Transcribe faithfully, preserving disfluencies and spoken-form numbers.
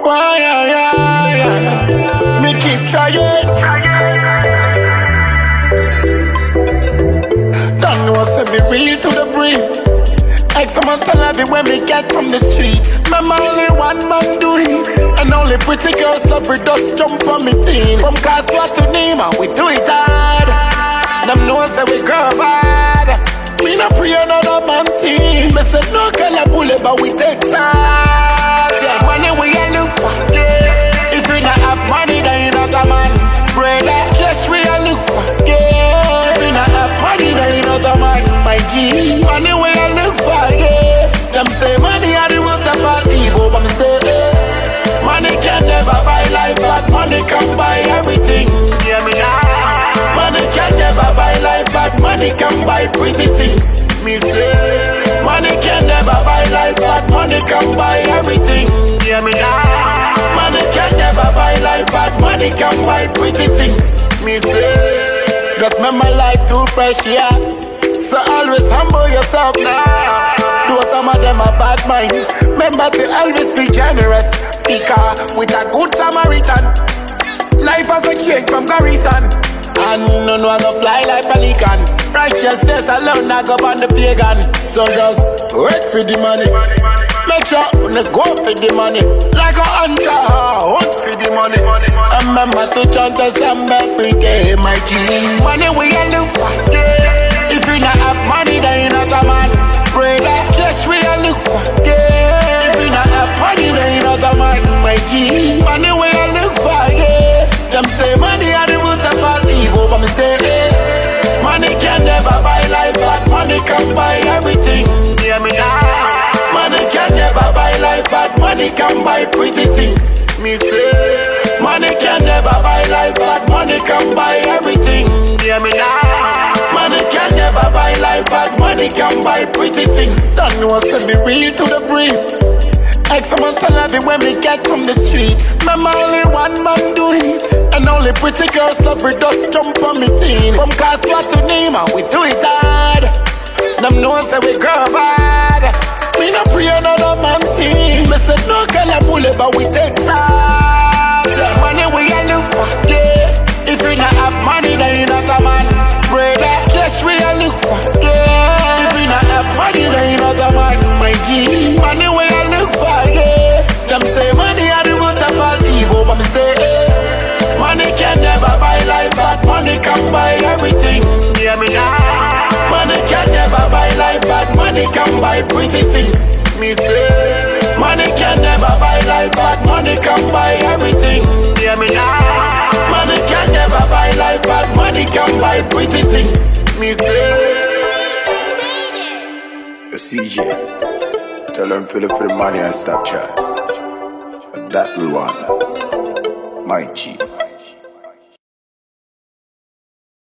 Why, yeah, yeah, yeah. Me keep trying. Don't know, say me real to the breeze. Like someone tell me when me get from the streets. Remember only one man do it. And only pretty girls love her dust jump on me team. From Kaswa to Nima, we do it hard. Them know say we grow bad. Me no pray another man team. Me say no color bullet but we take charge. Yeah, money we a look for. Yeah. If we not have money then you not a man. Brother, cash we a look for. Yeah. If we not have money then you not a man. My G, money we a look for. Yeah. Them say money are the root of all evil, but me say eh. Money can never buy life, but money can buy everything. Yeah, me now. Money can never buy life, but money can buy pretty things. Me say, money can never buy life, but money can buy everything. Yeah, me now. Money can never buy life, but money can buy pretty things. Me say, just remember life too precious, so always humble yourself now. Though some of them are bad mind, remember to always be generous. Because with a good Samaritan, life I go change from Garrison. And none will go fly like pelican. Righteousness alone I go on the pagan. So just work for the money. Make sure you go for the money. Like a hunter, hunt for the money. Remember to chant a samba every day, my G. Money we a look for. Yeah. If you not have money, then you not a man. Brother, cash we a look for. Yeah. If you not have money, then you not a man, my G. Money we a look for. Yeah. Them say money are the root of all evil, but me say eh. Money can never buy life, but money can buy everything. Yeah, me now. Money can never buy life, but money can buy pretty things. Me say, money can never buy life, but money can buy everything. Yeah, me now. Money can never buy life, but money can buy pretty things. Don't know, send me real to the brief. Like someone tell me when me get from the streets. Remember only one man do it. And only pretty girls love her dust jump on me team. From Kaswa to Nima, we do it hard. Them know say we grow bad. Me no pray another man team. Me say no color bullet but we take charge. Yeah, money we a look for. Yeah. If we not have money then you not a man. Brother, cash we a look for. Yeah. If we not have money then you not a man. My G, money we a look for. Yeah. Them say money are the root of all evil, but me say eh. Money can never buy life, but money can buy everything. Yeah, me now. Money can never buy life, but money can buy pretty things. Me say, money can never buy life, but money can buy everything. Yeah, me now. Money can never buy life, but money can buy pretty things. Me say, C J, tell them fill it for the money and stop chat. But that we want, my G.